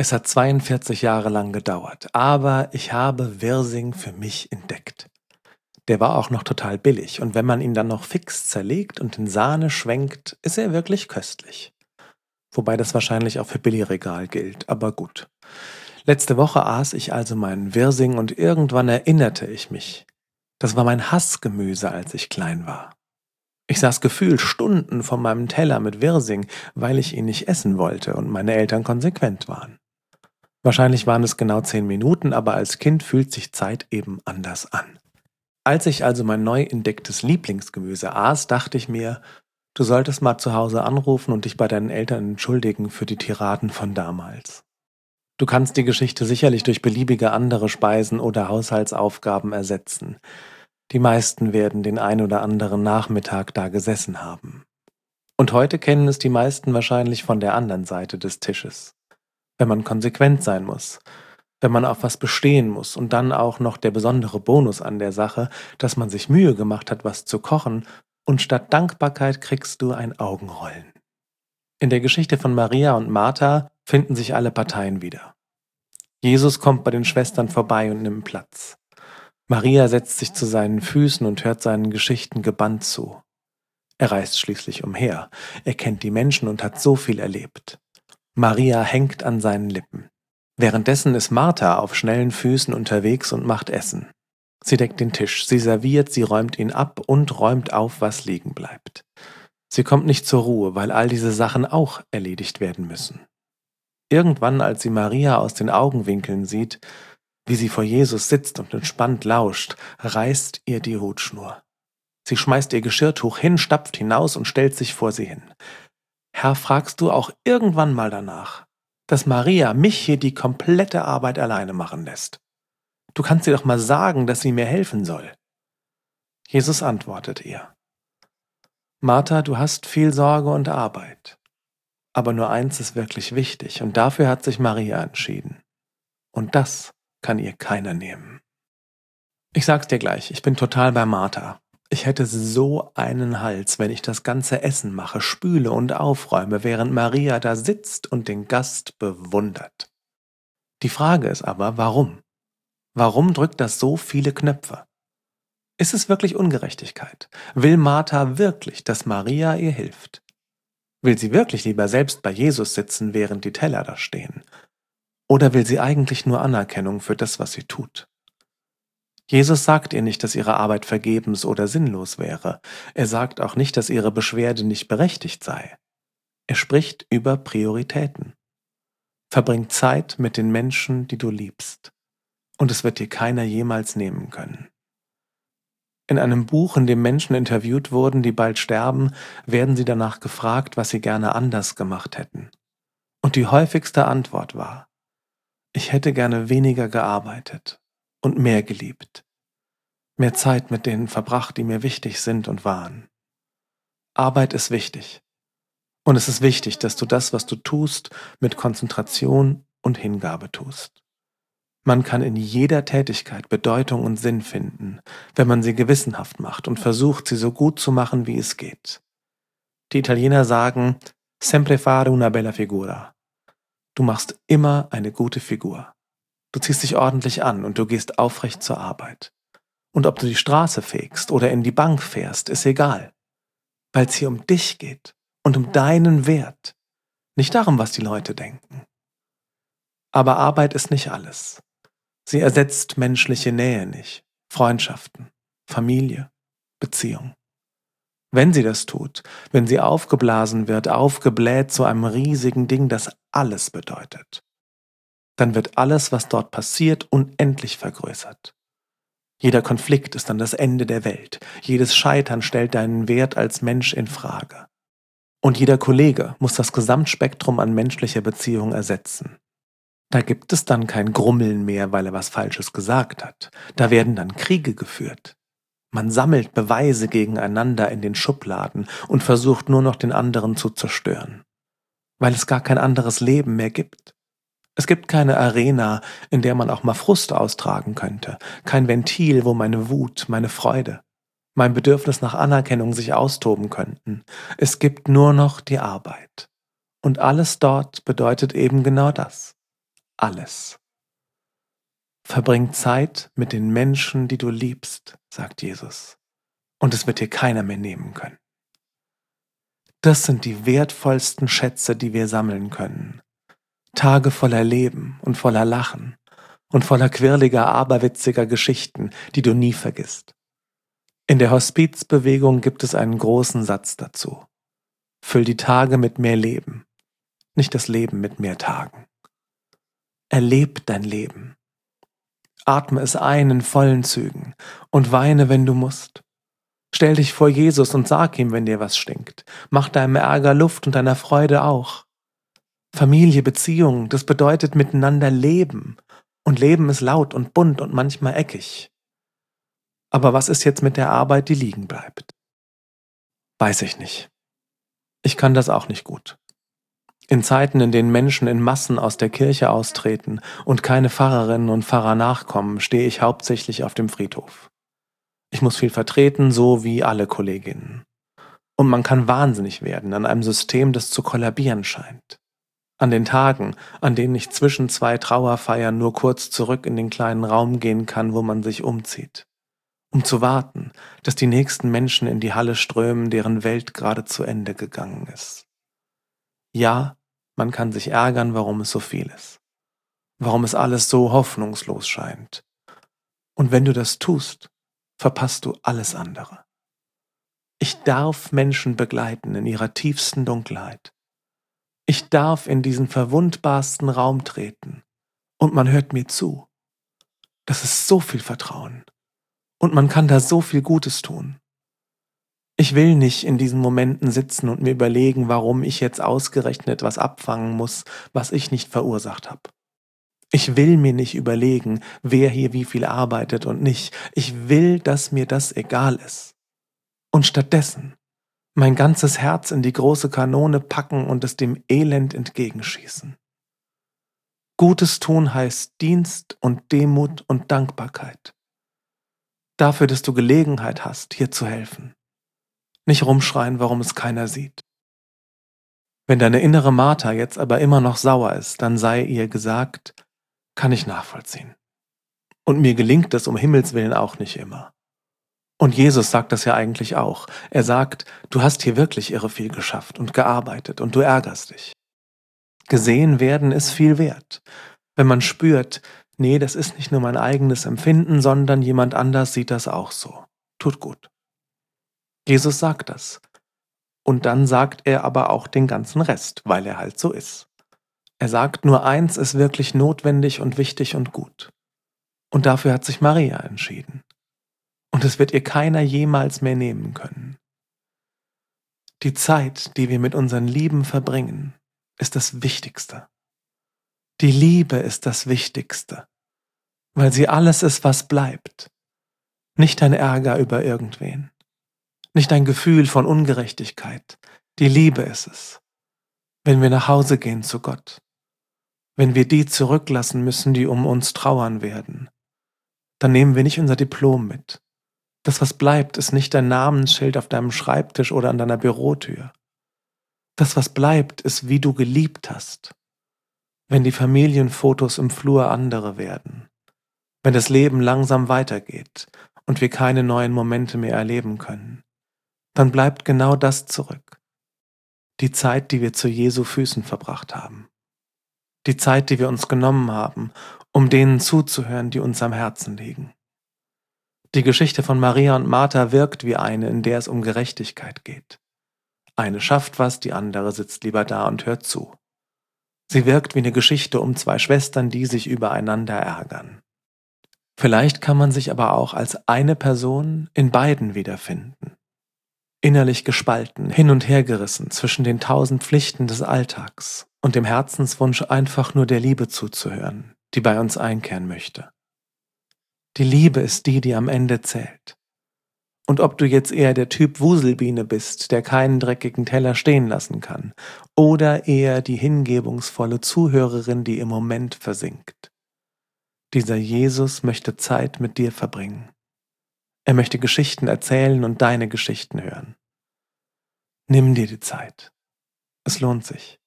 Es hat 42 Jahre lang gedauert, aber ich habe Wirsing für mich entdeckt. Der war auch noch total billig und wenn man ihn dann noch fix zerlegt und in Sahne schwenkt, ist er wirklich köstlich. Wobei das wahrscheinlich auch für Billigregal gilt, aber gut. Letzte Woche aß ich also meinen Wirsing und irgendwann erinnerte ich mich. Das war mein Hassgemüse, als ich klein war. Ich saß gefühlt Stunden vor meinem Teller mit Wirsing, weil ich ihn nicht essen wollte und meine Eltern konsequent waren. Wahrscheinlich waren es genau 10 Minuten, aber als Kind fühlt sich Zeit eben anders an. Als ich also mein neu entdecktes Lieblingsgemüse aß, dachte ich mir, du solltest mal zu Hause anrufen und dich bei deinen Eltern entschuldigen für die Tiraden von damals. Du kannst die Geschichte sicherlich durch beliebige andere Speisen oder Haushaltsaufgaben ersetzen. Die meisten werden den ein oder anderen Nachmittag da gesessen haben. Und heute kennen es die meisten wahrscheinlich von der anderen Seite des Tisches. Wenn man konsequent sein muss, wenn man auf was bestehen muss und dann auch noch der besondere Bonus an der Sache, dass man sich Mühe gemacht hat, was zu kochen und statt Dankbarkeit kriegst du ein Augenrollen. In der Geschichte von Maria und Martha finden sich alle Parteien wieder. Jesus kommt bei den Schwestern vorbei und nimmt Platz. Maria setzt sich zu seinen Füßen und hört seinen Geschichten gebannt zu. Er reist schließlich umher, er kennt die Menschen und hat so viel erlebt. Maria hängt an seinen Lippen. Währenddessen ist Martha auf schnellen Füßen unterwegs und macht Essen. Sie deckt den Tisch, sie serviert, sie räumt ihn ab und räumt auf, was liegen bleibt. Sie kommt nicht zur Ruhe, weil all diese Sachen auch erledigt werden müssen. Irgendwann, als sie Maria aus den Augenwinkeln sieht, wie sie vor Jesus sitzt und entspannt lauscht, reißt ihr die Hutschnur. Sie schmeißt ihr Geschirrtuch hin, stapft hinaus und stellt sich vor sie hin. Herr, fragst du auch irgendwann mal danach, dass Maria mich hier die komplette Arbeit alleine machen lässt? Du kannst ihr doch mal sagen, dass sie mir helfen soll. Jesus antwortet ihr. Martha, du hast viel Sorge und Arbeit. Aber nur eins ist wirklich wichtig und dafür hat sich Maria entschieden. Und das kann ihr keiner nehmen. Ich sag's dir gleich, ich bin total bei Martha. Ich hätte so einen Hals, wenn ich das ganze Essen mache, spüle und aufräume, während Maria da sitzt und den Gast bewundert. Die Frage ist aber, warum? Warum drückt das so viele Knöpfe? Ist es wirklich Ungerechtigkeit? Will Martha wirklich, dass Maria ihr hilft? Will sie wirklich lieber selbst bei Jesus sitzen, während die Teller da stehen? Oder will sie eigentlich nur Anerkennung für das, was sie tut? Jesus sagt ihr nicht, dass ihre Arbeit vergebens oder sinnlos wäre. Er sagt auch nicht, dass ihre Beschwerde nicht berechtigt sei. Er spricht über Prioritäten. Verbring Zeit mit den Menschen, die du liebst. Und es wird dir keiner jemals nehmen können. In einem Buch, in dem Menschen interviewt wurden, die bald sterben, werden sie danach gefragt, was sie gerne anders gemacht hätten. Und die häufigste Antwort war: Ich hätte gerne weniger gearbeitet und mehr geliebt. Mehr Zeit mit denen verbracht, die mir wichtig sind und waren. Arbeit ist wichtig. Und es ist wichtig, dass du das, was du tust, mit Konzentration und Hingabe tust. Man kann in jeder Tätigkeit Bedeutung und Sinn finden, wenn man sie gewissenhaft macht und versucht, sie so gut zu machen, wie es geht. Die Italiener sagen, sempre fare una bella figura. Du machst immer eine gute Figur. Du ziehst dich ordentlich an und du gehst aufrecht zur Arbeit. Und ob du die Straße fegst oder in die Bank fährst, ist egal. Weil es hier um dich geht und um deinen Wert. Nicht darum, was die Leute denken. Aber Arbeit ist nicht alles. Sie ersetzt menschliche Nähe nicht, Freundschaften, Familie, Beziehung. Wenn sie das tut, wenn sie aufgeblasen wird, aufgebläht zu einem riesigen Ding, das alles bedeutet, dann wird alles, was dort passiert, unendlich vergrößert. Jeder Konflikt ist dann das Ende der Welt. Jedes Scheitern stellt deinen Wert als Mensch in Frage. Und jeder Kollege muss das Gesamtspektrum an menschlicher Beziehung ersetzen. Da gibt es dann kein Grummeln mehr, weil er was Falsches gesagt hat. Da werden dann Kriege geführt. Man sammelt Beweise gegeneinander in den Schubladen und versucht nur noch den anderen zu zerstören. Weil es gar kein anderes Leben mehr gibt. Es gibt keine Arena, in der man auch mal Frust austragen könnte. Kein Ventil, wo meine Wut, meine Freude, mein Bedürfnis nach Anerkennung sich austoben könnten. Es gibt nur noch die Arbeit. Und alles dort bedeutet eben genau das. alles. Verbring Zeit mit den Menschen, die du liebst, sagt Jesus, und es wird dir keiner mehr nehmen können. Das sind die wertvollsten Schätze, die wir sammeln können. Tage voller Leben und voller Lachen und voller quirliger, aberwitziger Geschichten, die du nie vergisst. In der Hospizbewegung gibt es einen großen Satz dazu. Füll die Tage mit mehr Leben, nicht das Leben mit mehr Tagen. Erleb dein Leben. Atme es ein in vollen Zügen und weine, wenn du musst. Stell dich vor Jesus und sag ihm, wenn dir was stinkt. Mach deinem Ärger Luft und deiner Freude auch. Familie, Beziehung, das bedeutet miteinander leben. Und Leben ist laut und bunt und manchmal eckig. Aber was ist jetzt mit der Arbeit, die liegen bleibt? Weiß ich nicht. Ich kann das auch nicht gut. In Zeiten, in denen Menschen in Massen aus der Kirche austreten und keine Pfarrerinnen und Pfarrer nachkommen, stehe ich hauptsächlich auf dem Friedhof. Ich muss viel vertreten, so wie alle Kolleginnen. Und man kann wahnsinnig werden an einem System, das zu kollabieren scheint. An den Tagen, an denen ich zwischen zwei Trauerfeiern nur kurz zurück in den kleinen Raum gehen kann, wo man sich umzieht. Um zu warten, dass die nächsten Menschen in die Halle strömen, deren Welt gerade zu Ende gegangen ist. Ja, man kann sich ärgern, warum es so viel ist. Warum es alles so hoffnungslos scheint. Und wenn du das tust, verpasst du alles andere. Ich darf Menschen begleiten in ihrer tiefsten Dunkelheit. Ich darf in diesen verwundbarsten Raum treten und man hört mir zu. Das ist so viel Vertrauen und man kann da so viel Gutes tun. Ich will nicht in diesen Momenten sitzen und mir überlegen, warum ich jetzt ausgerechnet was abfangen muss, was ich nicht verursacht habe. Ich will mir nicht überlegen, wer hier wie viel arbeitet und nicht. Ich will, dass mir das egal ist. Und stattdessen mein ganzes Herz in die große Kanone packen und es dem Elend entgegenschießen. Gutes tun heißt Dienst und Demut und Dankbarkeit. Dafür, dass du Gelegenheit hast, hier zu helfen. Nicht rumschreien, warum es keiner sieht. Wenn deine innere Martha jetzt aber immer noch sauer ist, dann sei ihr gesagt, kann ich nachvollziehen. Und mir gelingt es um Himmels Willen auch nicht immer. Und Jesus sagt das ja eigentlich auch. Er sagt, du hast hier wirklich irre viel geschafft und gearbeitet und du ärgerst dich. Gesehen werden ist viel wert. Wenn man spürt, nee, das ist nicht nur mein eigenes Empfinden, sondern jemand anders sieht das auch so. Tut gut. Jesus sagt das. Und dann sagt er aber auch den ganzen Rest, weil er halt so ist. Er sagt, nur eins ist wirklich notwendig und wichtig und gut. Und dafür hat sich Maria entschieden. Und es wird ihr keiner jemals mehr nehmen können. Die Zeit, die wir mit unseren Lieben verbringen, ist das Wichtigste. Die Liebe ist das Wichtigste, weil sie alles ist, was bleibt. Nicht dein Ärger über irgendwen, nicht dein Gefühl von Ungerechtigkeit. Die Liebe ist es. Wenn wir nach Hause gehen zu Gott, wenn wir die zurücklassen müssen, die um uns trauern werden, dann nehmen wir nicht unser Diplom mit. Das, was bleibt, ist nicht dein Namensschild auf deinem Schreibtisch oder an deiner Bürotür. Das, was bleibt, ist, wie du geliebt hast. Wenn die Familienfotos im Flur andere werden. Wenn das Leben langsam weitergeht und wir keine neuen Momente mehr erleben können, dann bleibt genau das zurück. Die Zeit, die wir zu Jesu Füßen verbracht haben. Die Zeit, die wir uns genommen haben, um denen zuzuhören, die uns am Herzen liegen. Die Geschichte von Maria und Martha wirkt wie eine, in der es um Gerechtigkeit geht. Eine schafft was, die andere sitzt lieber da und hört zu. Sie wirkt wie eine Geschichte um zwei Schwestern, die sich übereinander ärgern. Vielleicht kann man sich aber auch als eine Person in beiden wiederfinden. Innerlich gespalten, hin und her gerissen zwischen den 1000 Pflichten des Alltags und dem Herzenswunsch, einfach nur der Liebe zuzuhören, die bei uns einkehren möchte. Die Liebe ist die, die am Ende zählt. Und ob du jetzt eher der Typ Wuselbiene bist, der keinen dreckigen Teller stehen lassen kann, oder eher die hingebungsvolle Zuhörerin, die im Moment versinkt. Dieser Jesus möchte Zeit mit dir verbringen. Er möchte Geschichten erzählen und deine Geschichten hören. Nimm dir die Zeit. Es lohnt sich.